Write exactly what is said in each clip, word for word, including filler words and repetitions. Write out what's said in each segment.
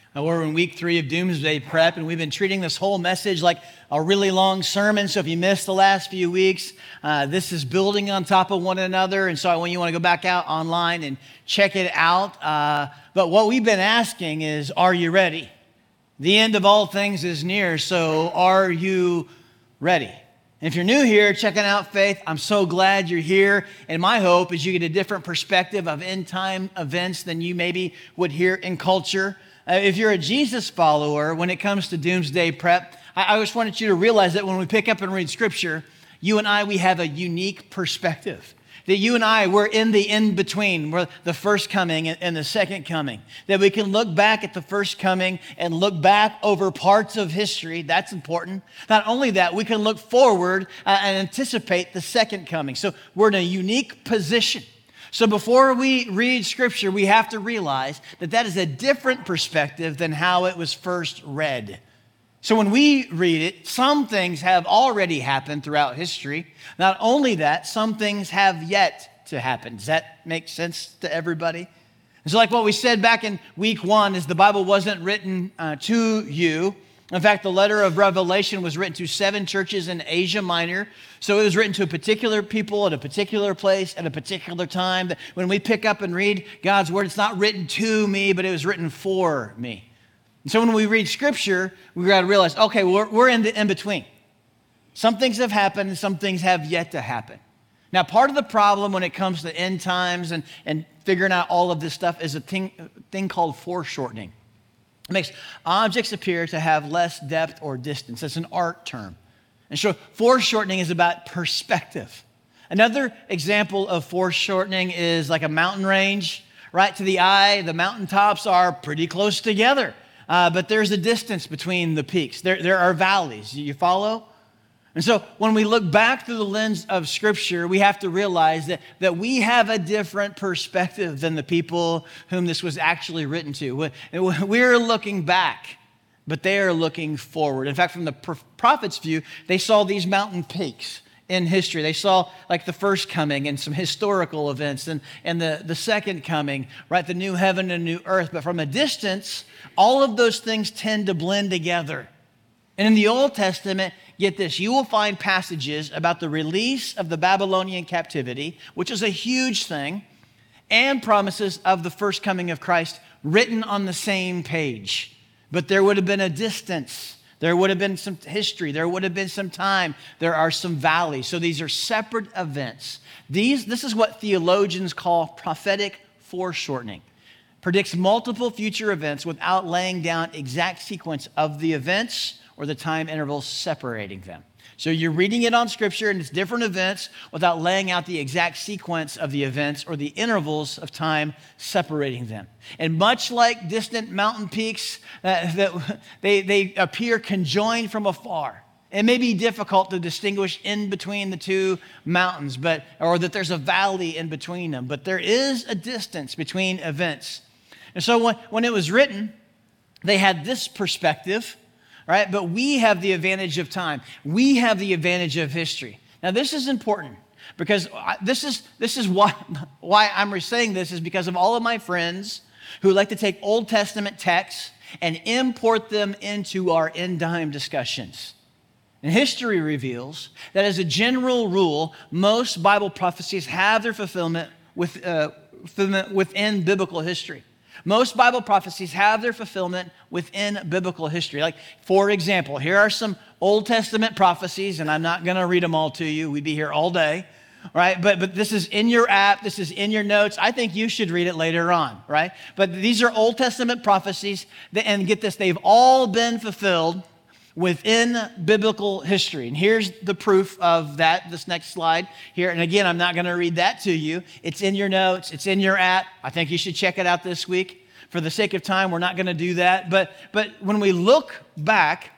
Uh, we're in week three of Doomsday Prep, and we've been treating this whole message like a really long sermon. So if you missed the last few weeks, uh, this is building on top of one another. And so when you want to go back out online and check it out. Uh, but what we've been asking is, are you ready? The end of all things is near, so are you ready? And if you're new here, checking out Faith, I'm so glad you're here. And my hope is you get a different perspective of end time events than you maybe would hear in culture. Uh, if you're a Jesus follower, when it comes to Doomsday Prep, I, I just wanted you to realize that when we pick up and read Scripture, you and I, we have a unique perspective. That you and I, we're in the in-between. We're the first coming and the second coming. That we can look back at the first coming and look back over parts of history. That's important. Not only that, we can look forward uh, and anticipate the second coming. So we're in a unique position. So before we read Scripture, we have to realize that that is a different perspective than how it was first read. So when we read it, some things have already happened throughout history. Not only that, some things have yet to happen. Does that make sense to everybody? And so like what we said back in week one is the Bible wasn't written uh, to you. In fact, the letter of Revelation was written to seven churches in Asia Minor. So it was written to a particular people at a particular place at a particular time. That when we pick up and read God's word, it's not written to me, but it was written for me. And so when we read Scripture, we've got to realize, okay, we're, we're in the in-between. Some things have happened and some things have yet to happen. Now, part of the problem when it comes to end times and, and figuring out all of this stuff is a thing, thing called foreshortening. It makes objects appear to have less depth or distance. It's an art term. And so foreshortening is about perspective. Another example of foreshortening is like a mountain range. Right to the eye, the mountaintops are pretty close together, uh, but there's a distance between the peaks. There, there are valleys. You follow? And so when we look back through the lens of Scripture, we have to realize that, that we have a different perspective than the people whom this was actually written to. We're looking back, but they are looking forward. In fact, from the prophet's view, they saw these mountain peaks in history. They saw like the first coming and some historical events and, and the, the second coming, right? The new heaven and new earth. But from a distance, all of those things tend to blend together. And in the Old Testament, get this, you will find passages about the release of the Babylonian captivity, which is a huge thing, and promises of the first coming of Christ written on the same page. But there would have been a distance. There would have been some history. There would have been some time. There are some valleys. So these are separate events. These, this is what theologians call prophetic foreshortening. Predicts multiple future events without laying down exact sequence of the events or the time intervals separating them. So you're reading it on Scripture and it's different events without laying out the exact sequence of the events or the intervals of time separating them. And much like distant mountain peaks, uh, that they, they appear conjoined from afar. It may be difficult to distinguish in between the two mountains, but or that there's a valley in between them. But there is a distance between events. And so when, when it was written, they had this perspective. Right? But we have the advantage of time. We have the advantage of history. Now, this is important because this is, this is why, why I'm saying this is because of all of my friends who like to take Old Testament texts and import them into our end time discussions. And history reveals that as a general rule, most Bible prophecies have their fulfillment with, uh, fulfillment within biblical history. Most Bible prophecies have their fulfillment within biblical history. Like, for example, here are some Old Testament prophecies, and I'm not going to read them all to you. We'd be here all day, right? But but this is in your app. This is in your notes. I think you should read it later on, right? But these are Old Testament prophecies, that, and get this, they've all been fulfilled within biblical history. And here's the proof of that, this next slide here. And again, I'm not going to read that to you. It's in your notes. It's in your app. I think you should check it out this week. For the sake of time, we're not going to do that. But, but when we look back,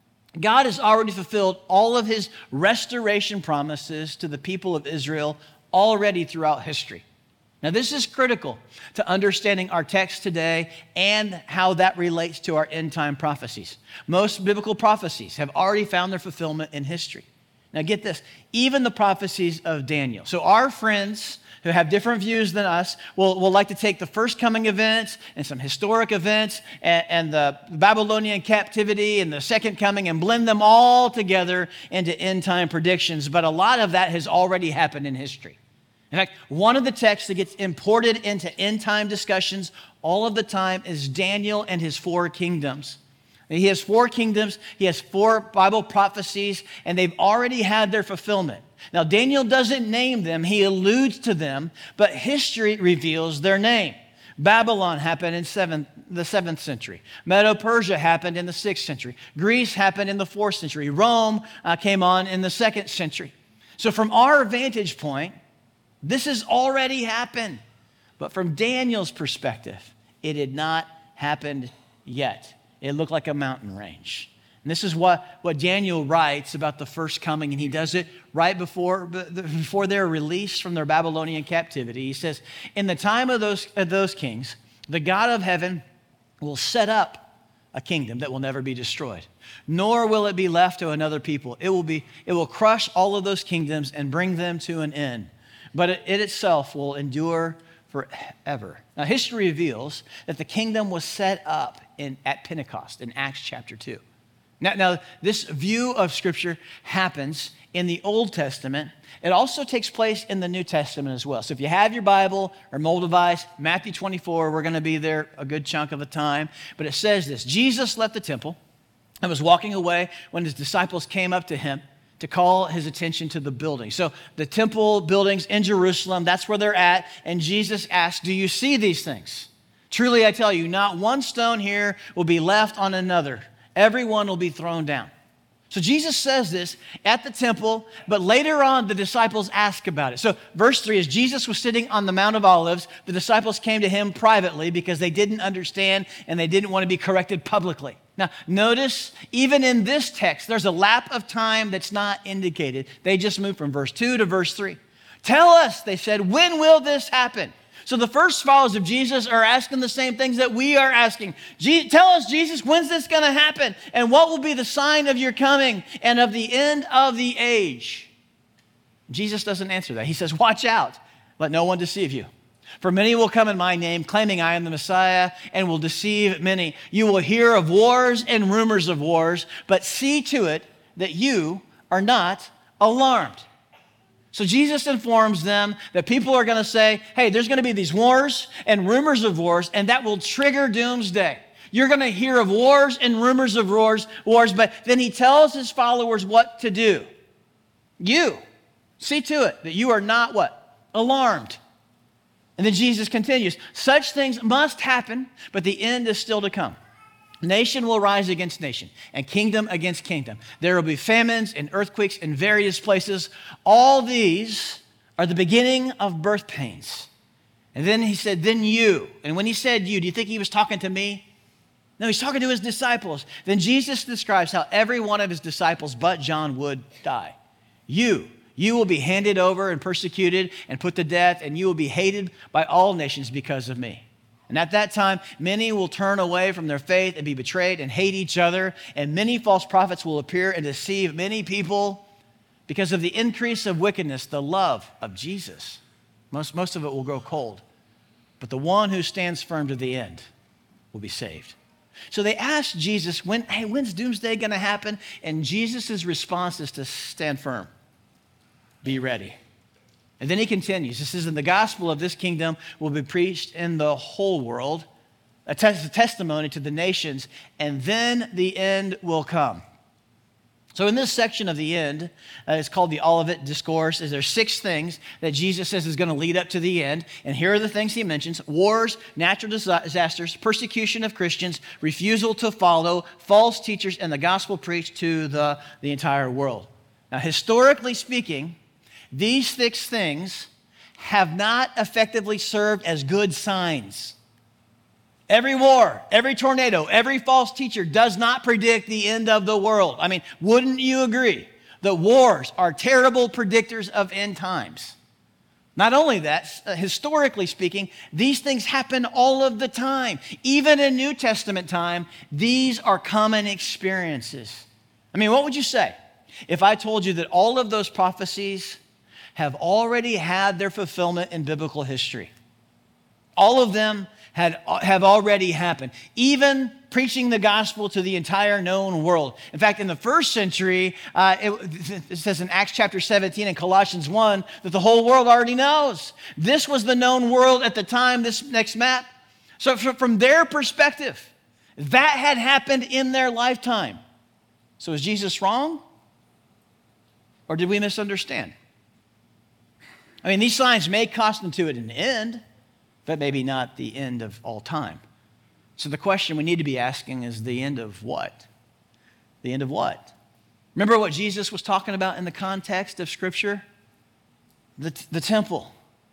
God has already fulfilled all of his restoration promises to the people of Israel already throughout history. Now, this is critical to understanding our text today and how that relates to our end time prophecies. Most biblical prophecies have already found their fulfillment in history. Now get this, even the prophecies of Daniel. So our friends who have different views than us will, will like to take the first coming events and some historic events and, and the Babylonian captivity and the second coming and blend them all together into end time predictions. But a lot of that has already happened in history. In fact, one of the texts that gets imported into end time discussions all of the time is Daniel and his four kingdoms. He has four kingdoms, he has four Bible prophecies, and they've already had their fulfillment. Now, Daniel doesn't name them, he alludes to them, but history reveals their name. Babylon happened in seventh, the seventh century. Medo-Persia happened in the sixth century. Greece happened in the fourth century. Rome uh, came on in the second century. So from our vantage point, this has already happened. But from Daniel's perspective, it had not happened yet. It looked like a mountain range. And this is what, what Daniel writes about the first coming, and he does it right before, before they're released from their Babylonian captivity. He says, in the time of those, of those kings, the God of heaven will set up a kingdom that will never be destroyed, nor will it be left to another people. It will be, it will crush all of those kingdoms and bring them to an end, but it, it itself will endure forever. Now, history reveals that the kingdom was set up in, at Pentecost in Acts chapter two. Now, now, this view of Scripture happens in the Old Testament. It also takes place in the New Testament as well. So if you have your Bible or mobile device, Matthew twenty-four, we're going to be there a good chunk of the time. But it says this, Jesus left the temple and was walking away when his disciples came up to him to call his attention to the building. So the temple buildings in Jerusalem, that's where they're at. And Jesus asked, do you see these things? Truly, I tell you, not one stone here will be left on another. Everyone will be thrown down. So Jesus says this at the temple, but later on the disciples ask about it. So verse three is Jesus was sitting on the Mount of Olives. The disciples came to him privately because they didn't understand and they didn't want to be corrected publicly. Now, notice, even in this text, there's a lap of time that's not indicated. They just moved from verse two to verse three. Tell us, they said, when will this happen? So the first followers of Jesus are asking the same things that we are asking. Je- Tell us, Jesus, when's this going to happen? And what will be the sign of your coming and of the end of the age? Jesus doesn't answer that. He says, watch out. Let no one deceive you. For many will come in my name, claiming I am the Messiah, and will deceive many. You will hear of wars and rumors of wars, but see to it that you are not alarmed. So Jesus informs them that people are going to say, hey, there's going to be these wars and rumors of wars, and that will trigger doomsday. You're going to hear of wars and rumors of wars, wars, but then he tells his followers what to do. You, see to it that you are not what? Alarmed. And then Jesus continues, such things must happen, but the end is still to come. Nation will rise against nation, and kingdom against kingdom. There will be famines and earthquakes in various places. All these are the beginning of birth pains. And then he said, then you. And when he said you, do you think he was talking to me? No, he's talking to his disciples. Then Jesus describes how every one of his disciples but John would die. You. You will be handed over and persecuted and put to death, and you will be hated by all nations because of me. And at that time, many will turn away from their faith and be betrayed and hate each other, and many false prophets will appear and deceive many people. Because of the increase of wickedness, the love of Jesus, most, most of it will grow cold. But the one who stands firm to the end will be saved. So they asked Jesus, when, hey, when's doomsday going to happen? And Jesus' response is to stand firm. Be ready. And then he continues. This is in the gospel of this kingdom will be preached in the whole world, a, tes- a testimony to the nations, and then the end will come. So in this section of the end, uh, it's called the Olivet Discourse. Is there six things that Jesus says is going to lead up to the end. And here are the things he mentions: wars, natural disasters, persecution of Christians, refusal to follow, false teachers, and the gospel preached to the, the entire world. Now, historically speaking, these six things have not effectively served as good signs. Every war, every tornado, every false teacher does not predict the end of the world. I mean, wouldn't you agree that wars are terrible predictors of end times? Not only that, historically speaking, these things happen all of the time. Even in New Testament time, these are common experiences. I mean, what would you say? if I told you that all of those prophecies have already had their fulfillment in biblical history? All of them had, have already happened, even preaching the gospel to the entire known world. In fact, in the first century, uh, it, it says in Acts chapter seventeen and Colossians one that the whole world already knows. This was the known world at the time, this next map. So from their perspective, that had happened in their lifetime. So is Jesus wrong? Or did we misunderstand? I mean, these signs may constitute an end, but maybe not the end of all time. So the question we need to be asking is the end of what? The end of what? Remember what Jesus was talking about in the context of Scripture? The, the temple.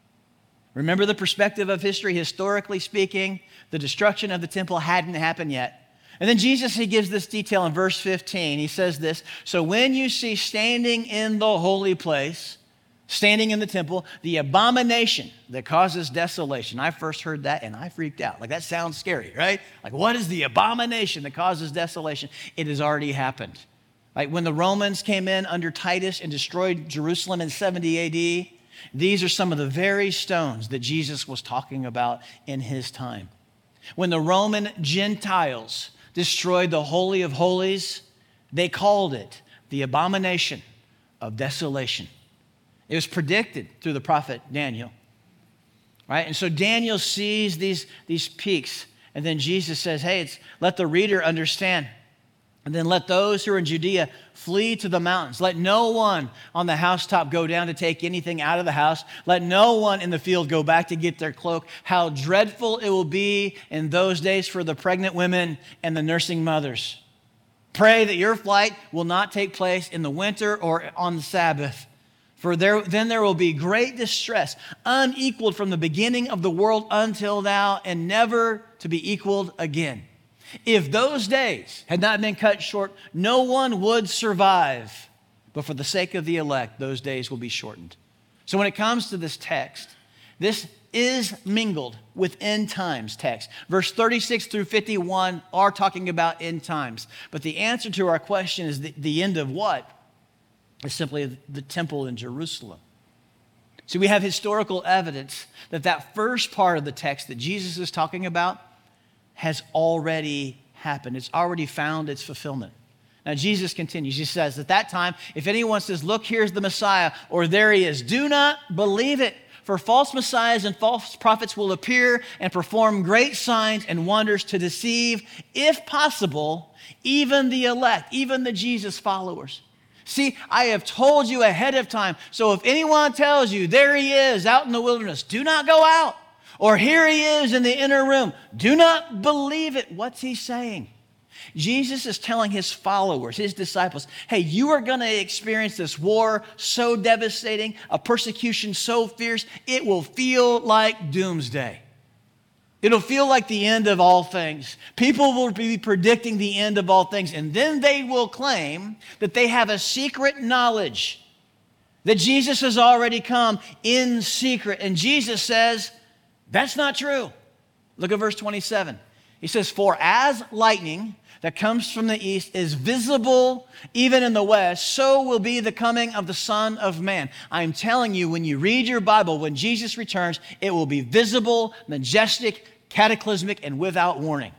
Remember the perspective of history. Historically speaking, the destruction of the temple hadn't happened yet. And then Jesus, he gives this detail in verse fifteen. He says this, so when you see standing in the holy place, standing in the temple, the abomination that causes desolation. I first heard that and I freaked out. Like, that sounds scary, right? Like, what is the abomination that causes desolation? It has already happened. Like, when the Romans came in under Titus and destroyed Jerusalem in seventy A D, these are some of the very stones that Jesus was talking about in his time. When the Roman Gentiles destroyed the Holy of Holies, they called it the abomination of desolation. It was predicted through the prophet Daniel, right? And so Daniel sees these, these peaks, and then Jesus says, hey, it's, let the reader understand. And then let those who are in Judea flee to the mountains. Let no one on the housetop go down to take anything out of the house. Let no one in the field go back to get their cloak. How dreadful it will be in those days for the pregnant women and the nursing mothers. Pray that your flight will not take place in the winter or on the Sabbath. For there, then there will be great distress, unequaled from the beginning of the world until now, and never to be equaled again. If those days had not been cut short, no one would survive. But for the sake of the elect, those days will be shortened. So when it comes to this text, this is mingled with end times text. Verse thirty-six through fifty-one are talking about end times. But the answer to our question is the, the end of what? Is simply the temple in Jerusalem. So we have historical evidence that that first part of the text that Jesus is talking about has already happened. It's already found its fulfillment. Now, Jesus continues. He says, at that time, if anyone says, look, here's the Messiah, or there he is, do not believe it. For false messiahs and false prophets will appear and perform great signs and wonders to deceive, if possible, even the elect, even the Jesus followers. See, I have told you ahead of time. So if anyone tells you, there he is out in the wilderness, do not go out. Or here he is in the inner room, do not believe it. What's he saying? Jesus is telling his followers, his disciples, hey, you are going to experience this war so devastating, a persecution so fierce, it will feel like doomsday. It'll feel like the end of all things. People will be predicting the end of all things, and then they will claim that they have a secret knowledge, that Jesus has already come in secret. And Jesus says, that's not true. Look at verse twenty-seven. He says, for as lightning that comes from the east is visible even in the west, so will be the coming of the Son of Man. I'm telling you, when you read your Bible, when Jesus returns, it will be visible, majestic, cataclysmic, and without warning.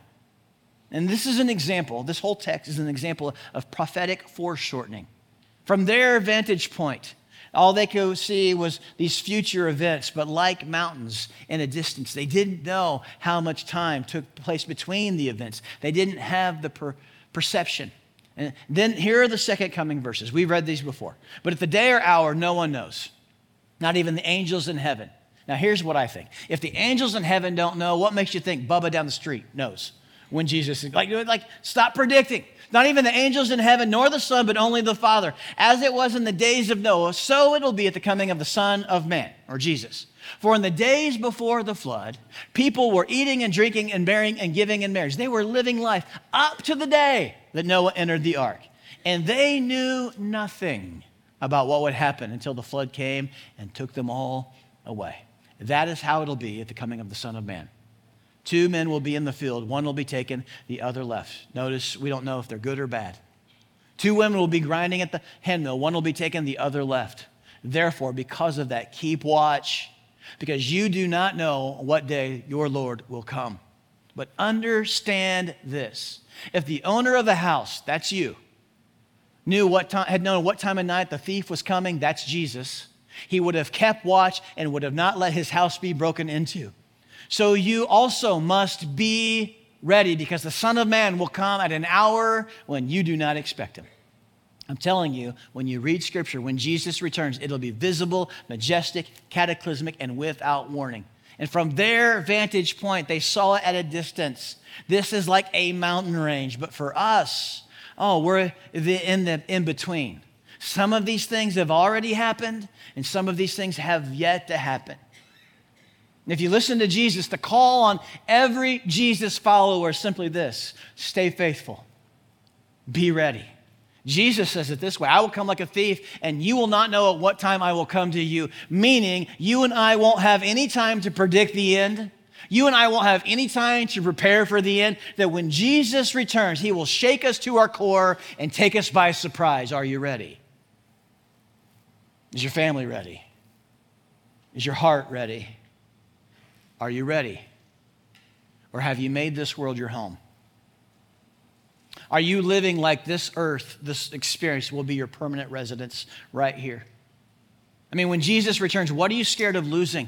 And this is an example, this whole text is an example of prophetic foreshortening. From their vantage point, all they could see was these future events, but like mountains in a distance. They didn't know how much time took place between the events. They didn't have the per- perception. And then here are the second coming verses. We've read these before. But at the day or hour, no one knows, not even the angels in heaven. Now, here's what I think. If the angels in heaven don't know, what makes you think Bubba down the street knows when Jesus is like, like stop predicting. Not even the angels in heaven, nor the Son, but only the Father. As it was in the days of Noah, so it'll be at the coming of the Son of Man, or Jesus. For in the days before the flood, people were eating and drinking and marrying and giving in marriage. They were living life up to the day that Noah entered the ark. And they knew nothing about what would happen until the flood came and took them all away. That is how it'll be at the coming of the Son of Man. Two men will be in the field. One will be taken, the other left. Notice we don't know if they're good or bad. Two women will be grinding at the handmill. One will be taking the other left. Therefore, because of that, keep watch, because you do not know what day your Lord will come. But understand this. If the owner of the house, that's you, knew what time, had known what time of night the thief was coming, that's Jesus, he would have kept watch and would have not let his house be broken into. So you also must be ready, because the Son of Man will come at an hour when you do not expect him. I'm telling you, when you read Scripture, when Jesus returns, it'll be visible, majestic, cataclysmic, and without warning. And from their vantage point, they saw it at a distance. This is like a mountain range. But for us, oh, we're in the in between. Some of these things have already happened, and some of these things have yet to happen. And if you listen to Jesus, the call on every Jesus follower is simply this: stay faithful, be ready. Jesus says it this way: I will come like a thief, and you will not know at what time I will come to you. Meaning, you and I won't have any time to predict the end. You and I won't have any time to prepare for the end. That when Jesus returns, he will shake us to our core and take us by surprise. Are you ready? Is your family ready? Is your heart ready? Are you ready? Or have you made this world your home? Are you living like this earth, this experience will be your permanent residence right here? I mean, when Jesus returns, what are you scared of losing?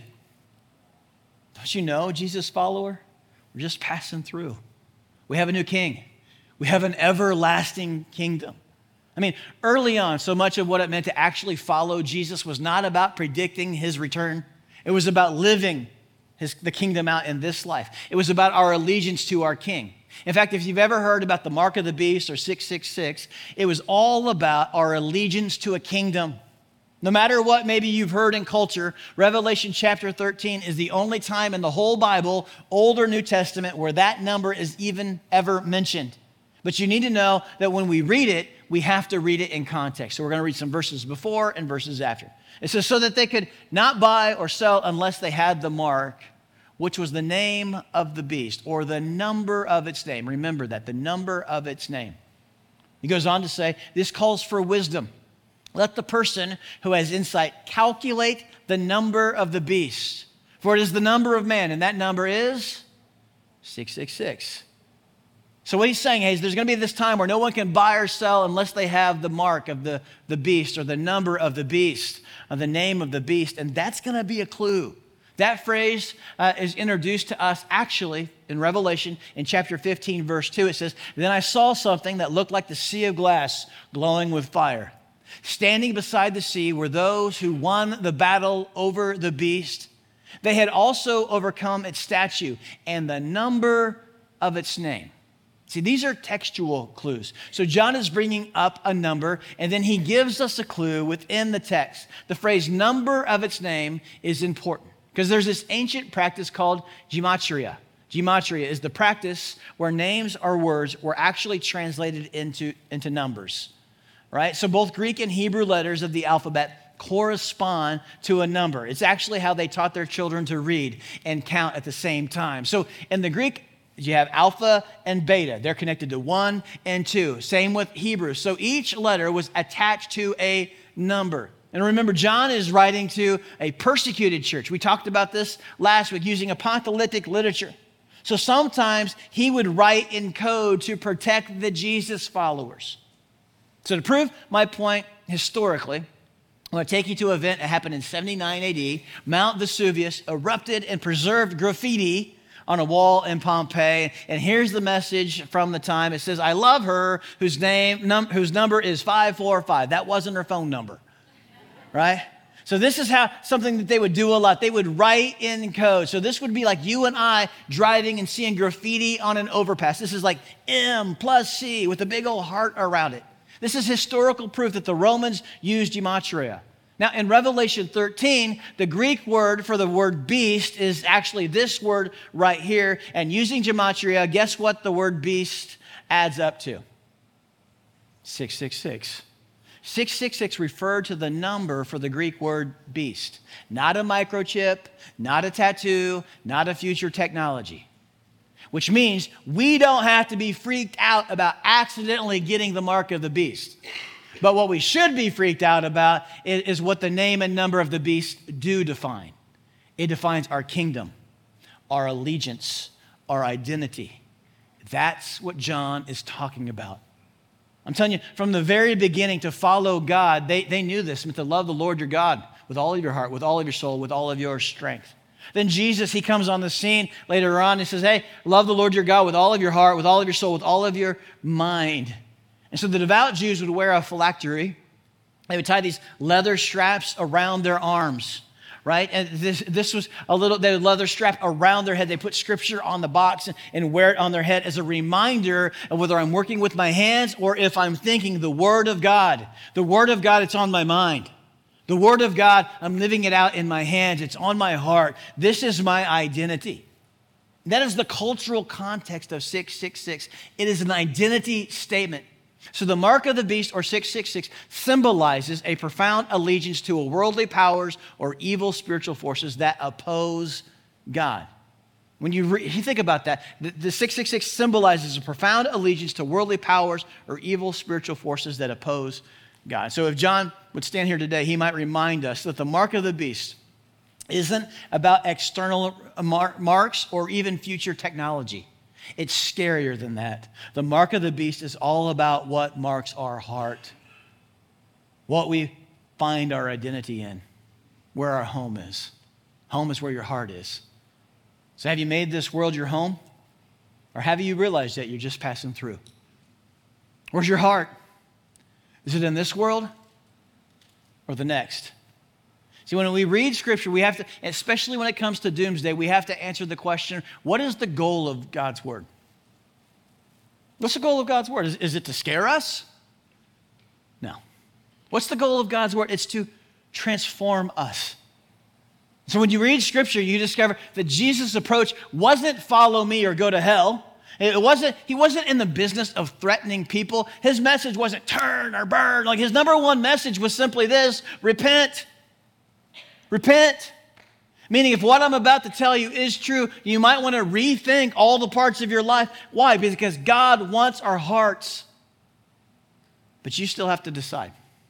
Don't you know, Jesus follower? We're just passing through. We have a new king. We have an everlasting kingdom. I mean, early on, so much of what it meant to actually follow Jesus was not about predicting his return. It was about living his, the kingdom out in this life. It was about our allegiance to our king. In fact, if you've ever heard about the mark of the beast or six six six, it was all about our allegiance to a kingdom. No matter what maybe you've heard in culture, Revelation chapter thirteen is the only time in the whole Bible, Old or New Testament, where that number is even ever mentioned. But you need to know that when we read it, we have to read it in context. So we're going to read some verses before and verses after. It says, so that they could not buy or sell unless they had the mark, which was the name of the beast, or the number of its name. Remember that, the number of its name. He goes on to say, this calls for wisdom. Let the person who has insight calculate the number of the beast, for it is the number of man, and that number is six six six. So what he's saying is there's going to be this time where no one can buy or sell unless they have the mark of the, the beast, or the number of the beast, or the name of the beast, and that's going to be a clue. That phrase uh, is introduced to us actually in Revelation in chapter fifteen, verse two. It says, then I saw something that looked like the sea of glass glowing with fire. Standing beside the sea were those who won the battle over the beast. They had also overcome its statue and the number of its name. See, these are textual clues. So John is bringing up a number, and then he gives us a clue within the text. The phrase number of its name is important, because there's this ancient practice called gematria. Gematria is the practice where names or words were actually translated into, into numbers, right? So both Greek and Hebrew letters of the alphabet correspond to a number. It's actually how they taught their children to read and count at the same time. So in the Greek, you have alpha and beta. They're connected to one and two. Same with Hebrew. So each letter was attached to a number. And remember, John is writing to a persecuted church. We talked about this last week using apocalyptic literature. So sometimes he would write in code to protect the Jesus followers. So to prove my point historically, I'm going to take you to an event that happened in seventy-nine A D. Mount Vesuvius erupted and preserved graffiti on a wall in Pompeii. And here's the message from the time. It says, I love her whose name, num- whose number is five four five. That wasn't her phone number. Right? So this is how something that they would do a lot. They would write in code. So this would be like you and I driving and seeing graffiti on an overpass. This is like M plus C with a big old heart around it. This is historical proof that the Romans used gematria. Now in Revelation thirteen, the Greek word for the word beast is actually this word right here. And using gematria, guess what the word beast adds up to? six six six. six six six referred to the number for the Greek word beast. Not a microchip, not a tattoo, not a future technology. which means we don't have to be freaked out about accidentally getting the mark of the beast. But what we should be freaked out about is, is what the name and number of the beast do define. It defines our kingdom, our allegiance, our identity. That's what John is talking about. I'm telling you, from the very beginning, to follow God, they, they knew this, to love the Lord your God with all of your heart, with all of your soul, with all of your strength. Then Jesus, he comes on the scene later on and says, hey, love the Lord your God with all of your heart, with all of your soul, with all of your mind. And so the devout Jews would wear a phylactery. They would tie these leather straps around their arms, right? And this, this was a little, they would leather strap around their head. They put scripture on the box and, and wear it on their head as a reminder of whether I'm working with my hands or if I'm thinking the word of God. The word of God, it's on my mind. The word of God, I'm living it out in my hands. It's on my heart. This is my identity. That is the cultural context of six six six. It is an identity statement. So the mark of the beast, or six six six, symbolizes a profound allegiance to worldly powers or evil spiritual forces that oppose God. When you, re- you think about that, the, the six six six symbolizes a profound allegiance to worldly powers or evil spiritual forces that oppose God. So if John would stand here today, he might remind us that the mark of the beast isn't about external mar- marks or even future technology. It's scarier than that. The mark of the beast is all about what marks our heart, what we find our identity in, where our home is. Home is where your heart is. So have you made this world your home? Or have you realized that you're just passing through? Where's your heart? Is it in this world or the next? See, when we read Scripture, we have to, especially when it comes to doomsday, we have to answer the question, what is the goal of God's Word? What's the goal of God's Word? Is, is it to scare us? No. What's the goal of God's Word? It's to transform us. So when you read Scripture, you discover that Jesus' approach wasn't follow me or go to hell. It wasn't, he wasn't in the business of threatening people. His message wasn't turn or burn. Like his number one message was simply this: repent. Repent. Meaning if what I'm about to tell you is true, you might want to rethink all the parts of your life. Why? Because God wants our hearts. But you still have to decide.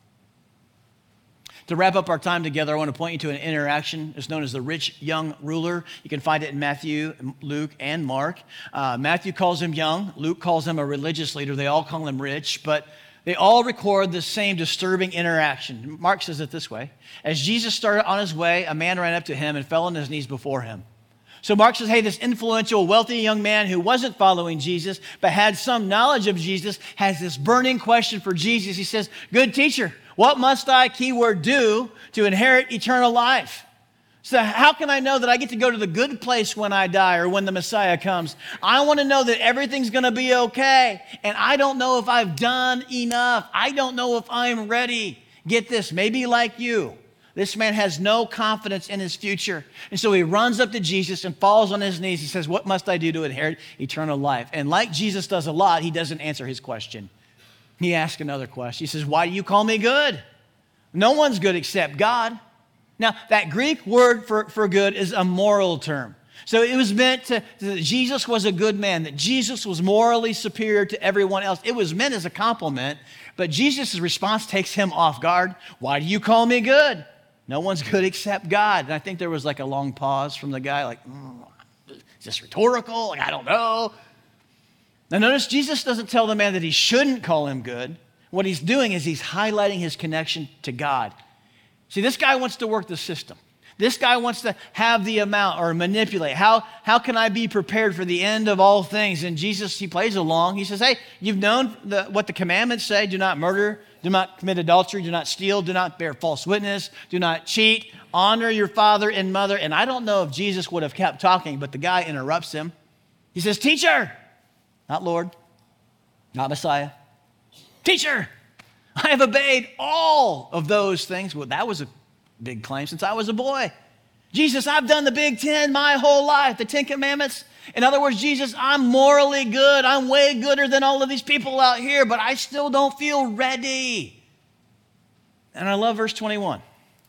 To wrap up our time together, I want to point you to an interaction. It's known as the rich young ruler. You can find it in Matthew, Luke, and Mark. Uh, Matthew calls him young. Luke calls him a religious leader. They all call him rich, but they all record the same disturbing interaction. Mark says it this way: as Jesus started on his way, a man ran up to him and fell on his knees before him. So Mark says, hey, this influential, wealthy young man who wasn't following Jesus, but had some knowledge of Jesus, has this burning question for Jesus. He says, good teacher, what must I, keyword, do to inherit eternal life? So how can I know that I get to go to the good place when I die or when the Messiah comes? I want to know that everything's going to be okay. And I don't know if I've done enough. I don't know if I'm ready. Get this, maybe like you, this man has no confidence in his future. And so he runs up to Jesus and falls on his knees. He says, what must I do to inherit eternal life? And like Jesus does a lot, he doesn't answer his question. He asks another question. He says, why do you call me good? No one's good except God. Now, that Greek word for, for good is a moral term. So it was meant to, that Jesus was a good man, that Jesus was morally superior to everyone else. It was meant as a compliment, but Jesus' response takes him off guard. Why do you call me good? No one's good except God. And I think there was like a long pause from the guy, like, mm, is this rhetorical? Like, I don't know. Now notice Jesus doesn't tell the man that he shouldn't call him good. What he's doing is he's highlighting his connection to God. See, this guy wants to work the system. This guy wants to have the amount or manipulate. How, how can I be prepared for the end of all things? And Jesus, he plays along. He says, hey, you've known the, what the commandments say. Do not murder. Do not commit adultery. Do not steal. Do not bear false witness. Do not cheat. Honor your father and mother. And I don't know if Jesus would have kept talking, but the guy interrupts him. He says, teacher, not Lord, not Messiah. Teacher, I have obeyed all of those things. Well, that was a big claim since I was a boy. Jesus, I've done the Big Ten my whole life, the Ten Commandments. In other words, Jesus, I'm morally good. I'm way gooder than all of these people out here, but I still don't feel ready. And I love verse twenty-one.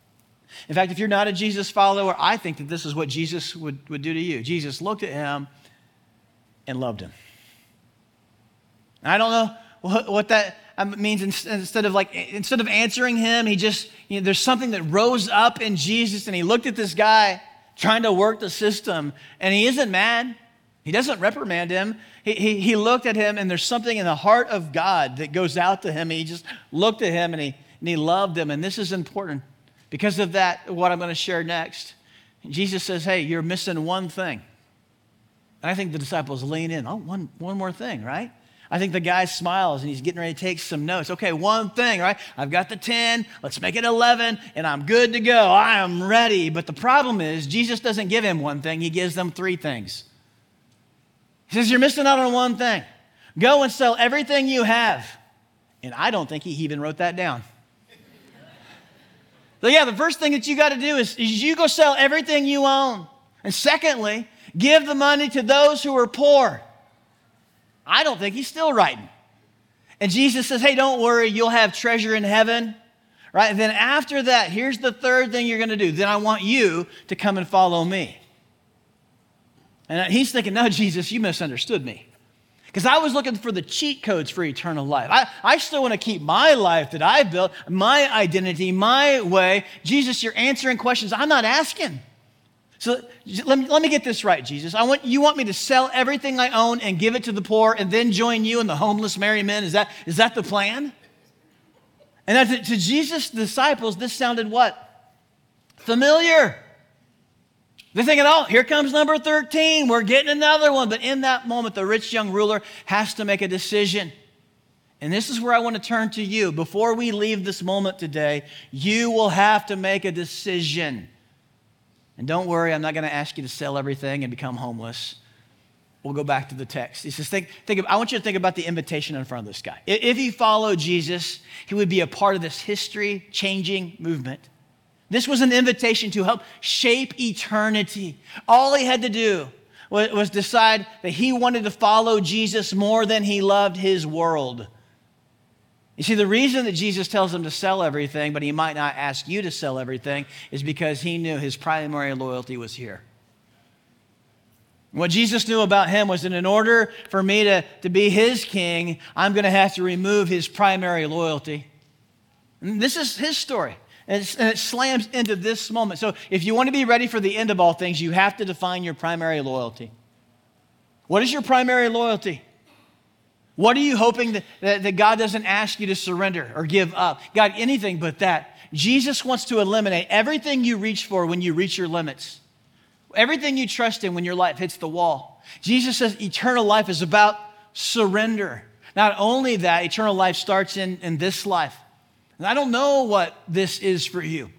In fact, if you're not a Jesus follower, I think that this is what Jesus would, would do to you. Jesus looked at him and loved him. And I don't know what, what that means. Instead of like, instead of answering him, he just, you know, there's something that rose up in Jesus, and he looked at this guy trying to work the system, and he isn't mad. He doesn't reprimand him. He, he, he looked at him, and there's something in the heart of God that goes out to him. And he just looked at him, and he, and he loved him. And this is important because of that, what I'm going to share next. And Jesus says, hey, you're missing one thing. And I think the disciples lean in. Oh, one, one more thing, right? I think the guy smiles, and he's getting ready to take some notes. Okay, one thing, right? I've got the ten. Let's make it eleven, and I'm good to go. I am ready. But the problem is, Jesus doesn't give him one thing. He gives them three things. He says, you're missing out on one thing. Go and sell everything you have. And I don't think he even wrote that down. So yeah, the first thing that you got to do is, is you go sell everything you own. And secondly, give the money to those who are poor. I don't think he's still writing. And Jesus says, hey, don't worry, you'll have treasure in heaven. Right? And then after that, here's the third thing you're going to do. Then I want you to come and follow me. And he's thinking, no, Jesus, you misunderstood me. Because I was looking for the cheat codes for eternal life. I, I still want to keep my life that I built, my identity, my way. Jesus, you're answering questions I'm not asking. So let me, let me get this right, Jesus. I want you want me to sell everything I own and give it to the poor and then join you and the homeless merry men? Is that, is that the plan? And to, to Jesus' disciples, this sounded what? Familiar. They're thinking, oh, here comes number thirteen. We're getting another one. But in that moment, the rich young ruler has to make a decision. And this is where I want to turn to you. Before we leave this moment today, you will have to make a decision. And don't worry, I'm not going to ask you to sell everything and become homeless. We'll go back to the text. He says, think, think of, I want you to think about the invitation in front of this guy. If he followed Jesus, he would be a part of this history-changing movement. This was an invitation to help shape eternity. All he had to do was, was decide that he wanted to follow Jesus more than he loved his world. You see, the reason that Jesus tells him to sell everything, but he might not ask you to sell everything, is because he knew his primary loyalty was here. What Jesus knew about him was that in order for me to, to be his king, I'm going to have to remove his primary loyalty. And this is his story. And, and it slams into this moment. So if you want to be ready for the end of all things, you have to define your primary loyalty. What is your primary loyalty? What are you hoping that, that, that God doesn't ask you to surrender or give up? God, anything but that. Jesus wants to eliminate everything you reach for when you reach your limits. Everything you trust in when your life hits the wall. Jesus says eternal life is about surrender. Not only that, eternal life starts in, in this life. And I don't know what this is for you.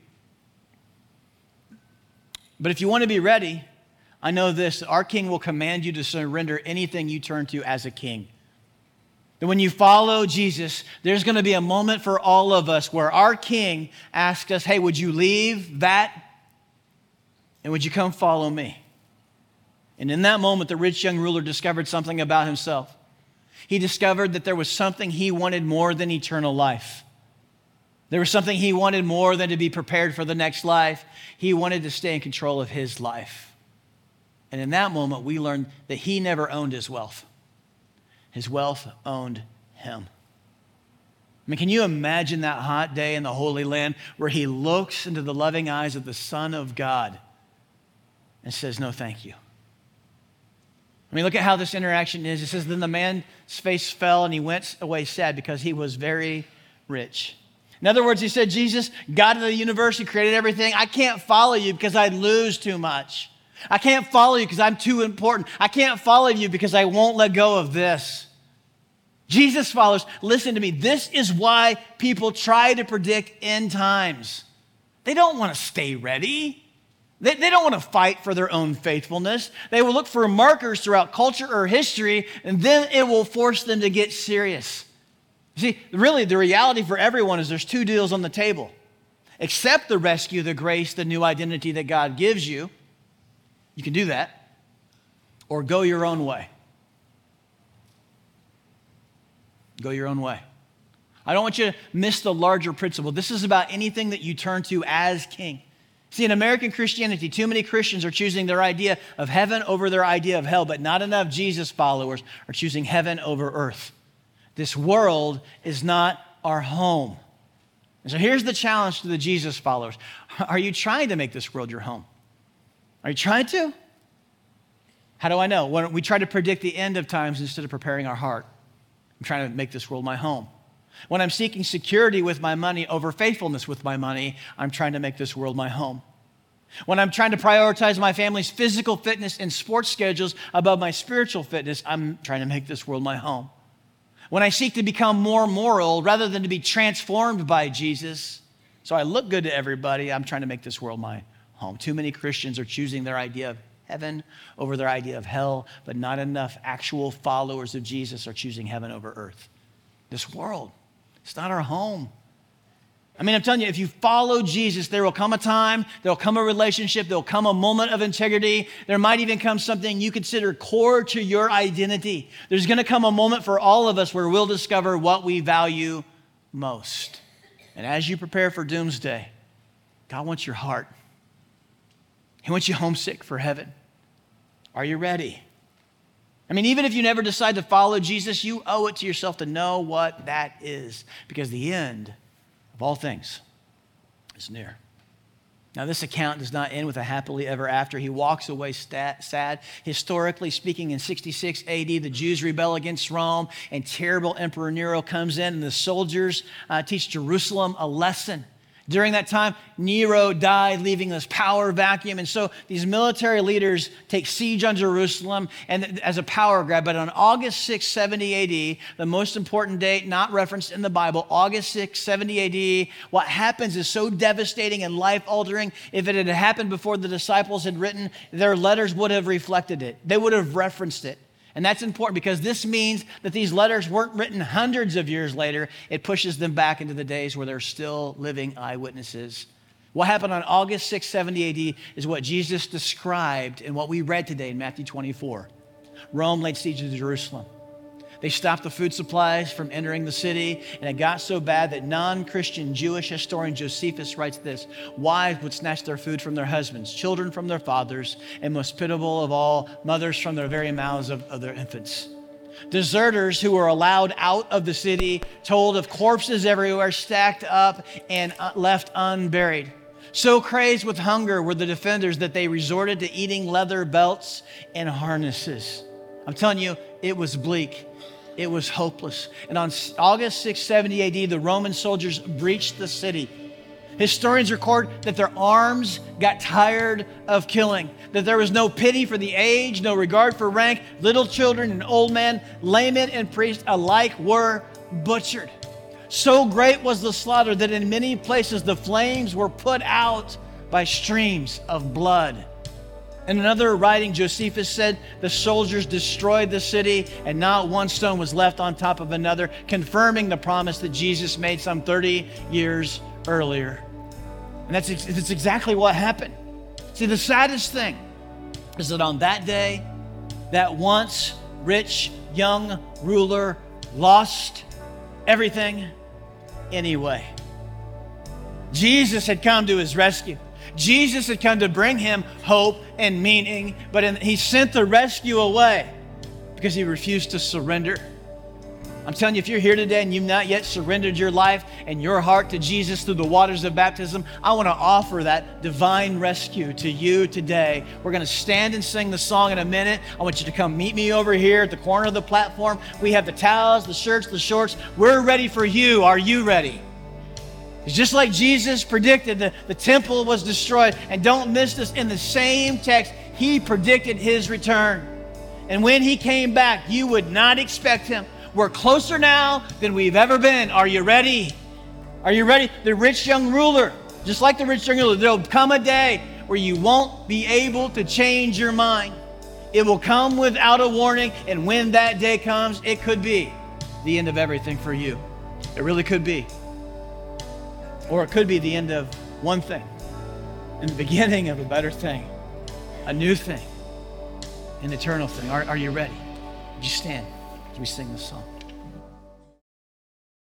But if you want to be ready, I know this, our King will command you to surrender anything you turn to as a king. That when you follow Jesus, there's going to be a moment for all of us where our King asks us, hey, would you leave that? And would you come follow me? And in that moment, the rich young ruler discovered something about himself. He discovered that there was something he wanted more than eternal life. There was something he wanted more than to be prepared for the next life. He wanted to stay in control of his life. And in that moment, we learned that he never owned his wealth. His wealth owned him. I mean, can you imagine that hot day in the Holy Land where he looks into the loving eyes of the Son of God and says, no, thank you. I mean, look at how this interaction is. It says, then the man's face fell and he went away sad because he was very rich. In other words, he said, Jesus, God of the universe, you created everything. I can't follow you because I'd lose too much. I can't follow you because I'm too important. I can't follow you because I won't let go of this. Jesus followers, listen to me. This is why people try to predict end times. They don't want to stay ready. They, they don't want to fight for their own faithfulness. They will look for markers throughout culture or history, and then it will force them to get serious. See, really, the reality for everyone is there's two deals on the table. Accept the rescue, the grace, the new identity that God gives you. You can do that. Or go your own way. Go your own way. I don't want you to miss the larger principle. This is about anything that you turn to as king. See, in American Christianity, too many Christians are choosing their idea of heaven over their idea of hell, but not enough Jesus followers are choosing heaven over earth. This world is not our home. And so here's the challenge to the Jesus followers. Are you trying to make this world your home? Are you trying to? How do I know? When we try to predict the end of times instead of preparing our heart. I'm trying to make this world my home. When I'm seeking security with my money over faithfulness with my money, I'm trying to make this world my home. When I'm trying to prioritize my family's physical fitness and sports schedules above my spiritual fitness, I'm trying to make this world my home. When I seek to become more moral rather than to be transformed by Jesus, so I look good to everybody, I'm trying to make this world my home. Too many Christians are choosing their idea of heaven over their idea of hell, but not enough actual followers of Jesus are choosing heaven over earth. This world, it's not our home. I mean, I'm telling you, if you follow Jesus, there will come a time, there will come a relationship, there will come a moment of integrity. There might even come something you consider core to your identity. There's going to come a moment for all of us where we'll discover what we value most. And as you prepare for doomsday, God wants your heart. He wants you homesick for heaven. Are you ready? I mean, even if you never decide to follow Jesus, you owe it to yourself to know what that is, because the end of all things is near. Now, this account does not end with a happily ever after. He walks away stat, sad. Historically speaking, in sixty-six A D, the Jews rebel against Rome, and terrible Emperor Nero comes in, and the soldiers uh, teach Jerusalem a lesson. During that time, Nero died, leaving this power vacuum. And so these military leaders take siege on Jerusalem and as a power grab. But on August sixth, seventy A D, the most important date not referenced in the Bible, August sixth, seventy A D, what happens is so devastating and life-altering. If it had happened before the disciples had written, their letters would have reflected it. They would have referenced it. And that's important because this means that these letters weren't written hundreds of years later. It pushes them back into the days where they're still living eyewitnesses. What happened on August sixth, seventy A D is what Jesus described in what we read today in Matthew twenty-four. Rome laid siege to Jerusalem. They stopped the food supplies from entering the city, and it got so bad that non-Christian Jewish historian Josephus writes this: wives would snatch their food from their husbands, children from their fathers, and most pitiable of all, mothers from their very mouths of, of their infants. Deserters who were allowed out of the city told of corpses everywhere stacked up and left unburied. So crazed with hunger were the defenders that they resorted to eating leather belts and harnesses. I'm telling you, it was bleak. It was hopeless. And on August sixth, seventy A D, the Roman soldiers breached the city. Historians record that their arms got tired of killing, that there was no pity for the aged, no regard for rank. Little children and old men, laymen and priests alike were butchered. So great was the slaughter that in many places the flames were put out by streams of blood. In another writing, Josephus said the soldiers destroyed the city and not one stone was left on top of another, confirming the promise that Jesus made some thirty years earlier. And that's, that's exactly what happened. See, the saddest thing is that on that day, that once rich young ruler lost everything anyway. Jesus had come to his rescue. Jesus had come to bring him hope and meaning, but in, he sent the rescue away because he refused to surrender. I'm telling you, if you're here today and you've not yet surrendered your life and your heart to Jesus through the waters of baptism, I want to offer that divine rescue to you today. We're going to stand and sing the song in a minute. I want you to come meet me over here at the corner of the platform. We have the towels, the shirts, the shorts. We're ready for you. Are you ready? It's just like Jesus predicted, the, the temple was destroyed. And don't miss this, in the same text, he predicted his return. And when he came back, you would not expect him. We're closer now than we've ever been. Are you ready? Are you ready? The rich young ruler, just like the rich young ruler, there'll come a day where you won't be able to change your mind. It will come without a warning. And when that day comes, it could be the end of everything for you. It really could be. Or it could be the end of one thing and the beginning of a better thing, a new thing, an eternal thing. Are, are you ready? Would you stand as we sing this song?